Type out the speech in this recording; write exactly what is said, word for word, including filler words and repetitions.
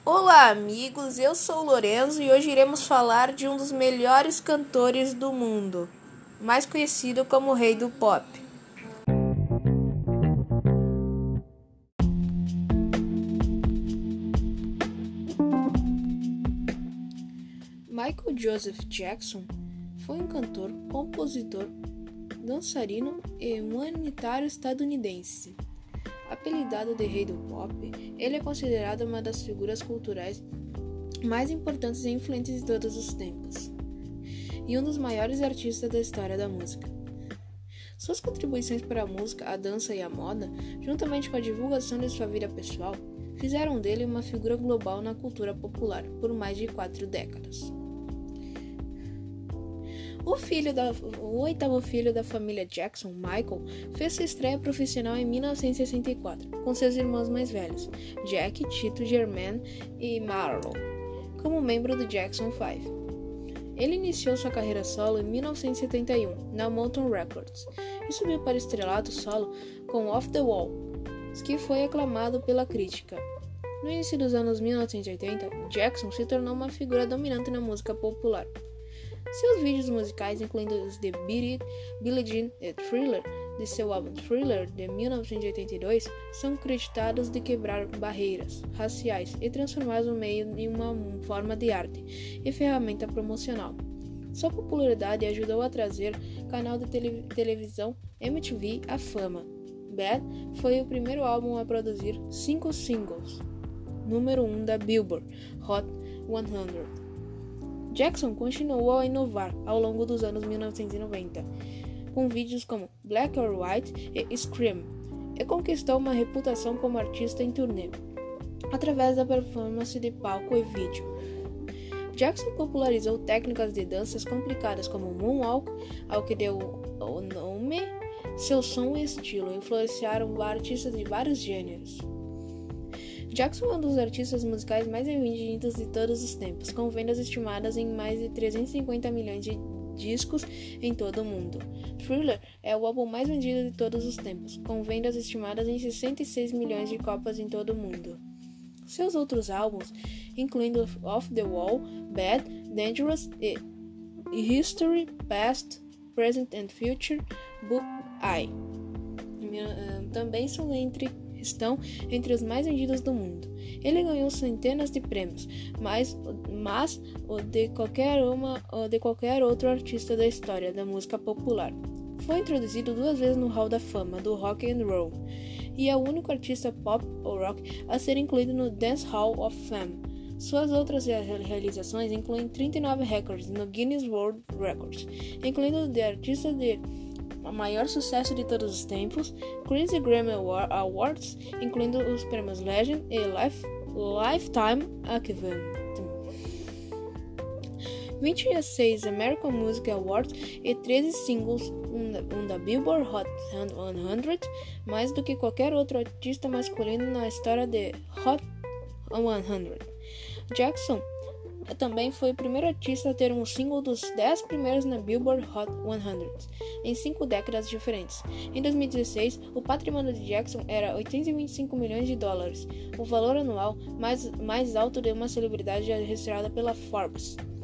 Olá, amigos, eu sou o Lorenzo e hoje iremos falar de um dos melhores cantores do mundo, mais conhecido como o Rei do Pop. Michael Joseph Jackson foi um cantor, compositor, dançarino e humanitário estadunidense. Apelidado de Rei do Pop, ele é considerado uma das figuras culturais mais importantes e influentes de todos os tempos, e um dos maiores artistas da história da música. Suas contribuições para a música, a dança e a moda, juntamente com a divulgação de sua vida pessoal, fizeram dele uma figura global na cultura popular por mais de quatro décadas. O, filho da, o oitavo filho da família Jackson, Michael, fez sua estreia profissional em mil novecentos e sessenta e quatro, com seus irmãos mais velhos, Jack, Tito, Jermaine e Marlon, como membro do Jackson Five. Ele iniciou sua carreira solo em mil novecentos e setenta e um, na Mountain Records, e subiu para o estrelato solo com Off the Wall, que foi aclamado pela crítica. No início dos anos mil novecentos e oitenta, Jackson se tornou uma figura dominante na música popular. Seus vídeos musicais, incluindo os de Beat It, Billie Jean e Thriller, de seu álbum Thriller de mil novecentos e oitenta e dois, são creditados de quebrar barreiras raciais e transformar o meio em uma forma de arte e ferramenta promocional. Sua popularidade ajudou a trazer o canal de tele- televisão M T V à fama. Bad foi o primeiro álbum a produzir cinco singles, número um da Billboard Hot cem. Jackson continuou a inovar ao longo dos anos mil novecentos e noventa, com vídeos como Black or White e Scream, e conquistou uma reputação como artista em turnê, através da performance de palco e vídeo. Jackson popularizou técnicas de danças complicadas como Moonwalk, ao que deu o nome. Seu som e estilo influenciaram artistas de vários gêneros. Jackson é um dos artistas musicais mais vendidos de todos os tempos, com vendas estimadas em mais de trezentos e cinquenta milhões de discos em todo o mundo. Thriller é o álbum mais vendido de todos os tempos, com vendas estimadas em sessenta e seis milhões de cópias em todo o mundo. Seus outros álbuns, incluindo Off the Wall, Bad, Dangerous e History, Past, Present and Future, Book I, também são entre estão entre os mais vendidos do mundo. Ele ganhou centenas de prêmios, mais, mas o de qualquer uma ou de qualquer outro artista da história da música popular. Foi introduzido duas vezes no Hall da Fama do Rock and Roll e é o único artista pop ou rock a ser incluído no Dance Hall of Fame. Suas outras realizações incluem trinta e nove recordes no Guinness World Records, incluindo o de artista de o maior sucesso de todos os tempos, Crazy Grammy Awards, incluindo os prêmios Legend e Life, Lifetime Achievement, vinte e seis American Music Awards e treze singles, um da, um da Billboard Hot cem, mais do que qualquer outro artista masculino na história de Hot cem. Jackson também foi o primeiro artista a ter um single dos dez primeiros na Billboard Hot cem, em cinco décadas diferentes. Em dois mil e dezesseis, o patrimônio de Jackson era oitocentos e vinte e cinco milhões de dólares, o valor anual mais, mais alto de uma celebridade já registrada pela Forbes.